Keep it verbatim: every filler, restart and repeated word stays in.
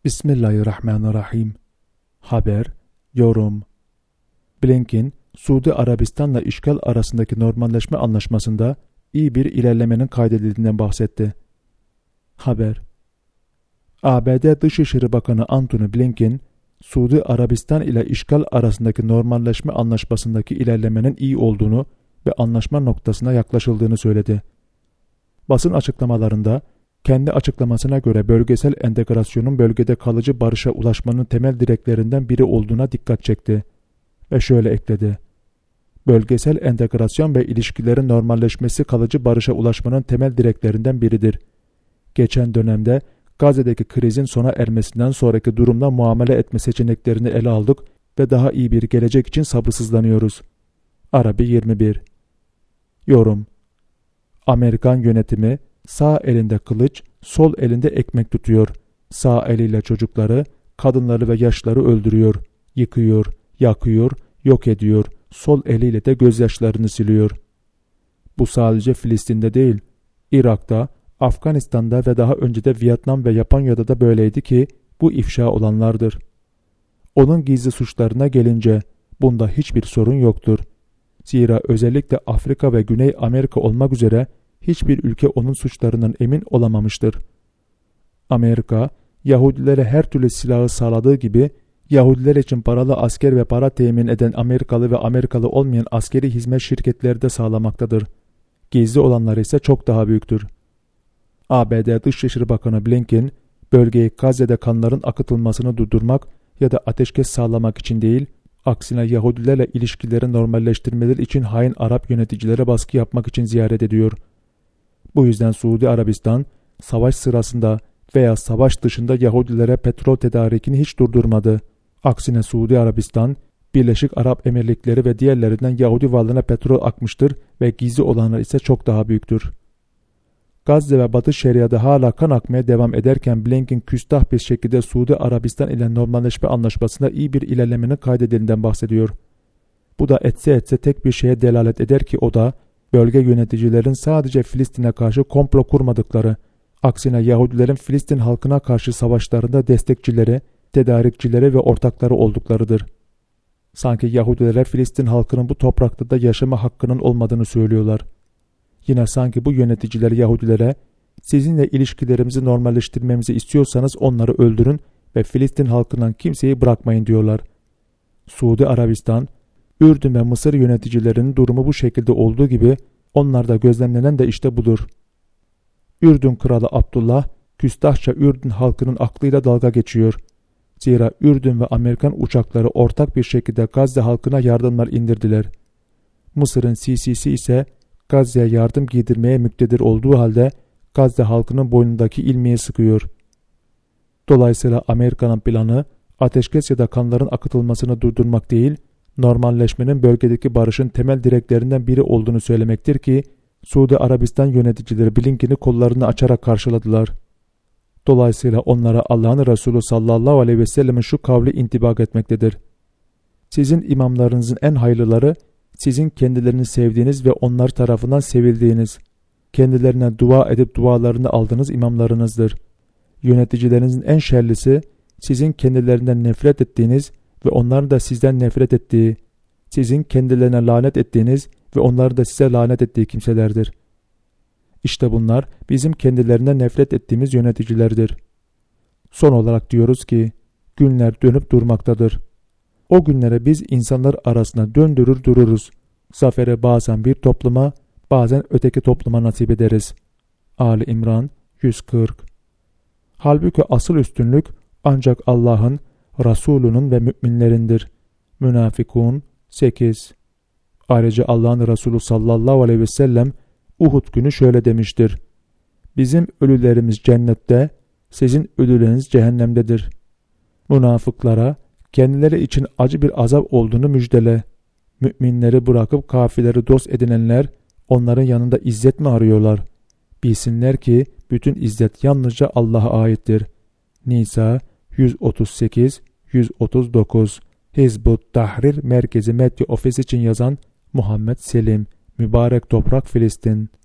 Bismillahirrahmanirrahim. Haber, yorum. Blinken, Suudi Arabistan'la işgal arasındaki normalleşme anlaşmasında iyi bir ilerlemenin kaydedildiğinden bahsetti. Haber. A B D Dışişleri Bakanı Antony Blinken, Suudi Arabistan ile işgal arasındaki normalleşme anlaşmasındaki ilerlemenin iyi olduğunu ve anlaşma noktasına yaklaşıldığını söyledi. Basın açıklamalarında, kendi açıklamasına göre bölgesel entegrasyonun bölgede kalıcı barışa ulaşmanın temel direklerinden biri olduğuna dikkat çekti. Ve şöyle ekledi. Bölgesel entegrasyon ve ilişkilerin normalleşmesi kalıcı barışa ulaşmanın temel direklerinden biridir. Geçen dönemde Gazze'deki krizin sona ermesinden sonraki durumla muamele etme seçeneklerini ele aldık ve daha iyi bir gelecek için sabırsızlanıyoruz. Arabi yirmi bir. Yorum. Amerikan yönetimi sağ elinde kılıç, sol elinde ekmek tutuyor. Sağ eliyle çocukları, kadınları ve yaşlıları öldürüyor, yıkıyor, yakıyor, yok ediyor. Sol eliyle de gözyaşlarını siliyor. Bu sadece Filistin'de değil, Irak'ta, Afganistan'da ve daha önce de Vietnam ve Japonya'da da böyleydi ki bu ifşa olanlardır. Onun gizli suçlarına gelince bunda hiçbir sorun yoktur. Zira özellikle Afrika ve Güney Amerika olmak üzere hiçbir ülke onun suçlarından emin olamamıştır. Amerika, Yahudilere her türlü silahı sağladığı gibi, Yahudiler için paralı asker ve para temin eden Amerikalı ve Amerikalı olmayan askeri hizmet şirketleri de sağlamaktadır. Gizli olanlar ise çok daha büyüktür. A B D Dışişleri Bakanı Blinken, bölgeyi Gazze'de kanların akıtılmasını durdurmak ya da ateşkes sağlamak için değil, aksine Yahudilerle ilişkileri normalleştirmeleri için hain Arap yöneticilere baskı yapmak için ziyaret ediyor. Bu yüzden Suudi Arabistan, savaş sırasında veya savaş dışında Yahudilere petrol tedarikini hiç durdurmadı. Aksine Suudi Arabistan, Birleşik Arap Emirlikleri ve diğerlerinden Yahudi varlığına petrol akmıştır ve gizli olanlar ise çok daha büyüktür. Gazze ve Batı Şeria'da hala kan akmaya devam ederken Blinken küstah bir şekilde Suudi Arabistan ile normalleşme anlaşmasında iyi bir ilerlemenin kaydedildiğinden bahsediyor. Bu da etse etse tek bir şeye delalet eder ki o da bölge yöneticilerin sadece Filistin'e karşı komplo kurmadıkları, aksine Yahudilerin Filistin halkına karşı savaşlarında destekçileri, tedarikçileri ve ortakları olduklarıdır. Sanki Yahudiler Filistin halkının bu toprakta da yaşama hakkının olmadığını söylüyorlar. Yine sanki bu yöneticiler Yahudilere, sizinle ilişkilerimizi normalleştirmemizi istiyorsanız onları öldürün ve Filistin halkından kimseyi bırakmayın diyorlar. Suudi Arabistan, Ürdün ve Mısır yöneticilerinin durumu bu şekilde olduğu gibi onlarda gözlemlenen de işte budur. Ürdün Kralı Abdullah, küstahça Ürdün halkının aklıyla dalga geçiyor. Zira Ürdün ve Amerikan uçakları ortak bir şekilde Gazze halkına yardımlar indirdiler. Mısır'ın C C C ise Gazze'ye yardım giydirmeye müktedir olduğu halde Gazze halkının boynundaki ilmeği sıkıyor. Dolayısıyla Amerika'nın planı ateşkes ya da kanların akıtılmasını durdurmak değil, normalleşmenin bölgedeki barışın temel direklerinden biri olduğunu söylemektir ki Suudi Arabistan yöneticileri Blinken'i kollarını açarak karşıladılar. Dolayısıyla onlara Allah'ın Resulü sallallahu aleyhi ve sellemin şu kavli intibak etmektedir. Sizin imamlarınızın en hayırlıları, sizin kendilerini sevdiğiniz ve onlar tarafından sevildiğiniz, kendilerine dua edip dualarını aldığınız imamlarınızdır. Yöneticilerinizin en şerlisi, sizin kendilerinden nefret ettiğiniz ve onların da sizden nefret ettiği, sizin kendilerine lanet ettiğiniz ve onların da size lanet ettiği kimselerdir. İşte bunlar bizim kendilerinden nefret ettiğimiz yöneticilerdir. Son olarak diyoruz ki, günler dönüp durmaktadır. O günlere biz insanlar arasında döndürür dururuz. Zaferi bazen bir topluma, bazen öteki topluma nasip ederiz. Ali İmran yüz kırk. Halbuki asıl üstünlük ancak Allah'ın, Resulünün ve müminlerindir. Münafikun sekiz. Ayrıca Allah'ın Resulü sallallahu aleyhi ve sellem Uhud günü şöyle demiştir. Bizim ölülerimiz cennette, sizin ölüleriniz cehennemdedir. Münafıklara kendileri için acı bir azap olduğunu müjdele. Müminleri bırakıp kafirleri dost edinenler onların yanında izzet mi arıyorlar? Bilsinler ki bütün izzet yalnızca Allah'a aittir. Nisa yüz otuz sekiz yüz otuz dokuz. Hizbut Tahrir Merkezi Medya Ofisi için yazan Muhammed Selim. Mübarek Toprak Filistin.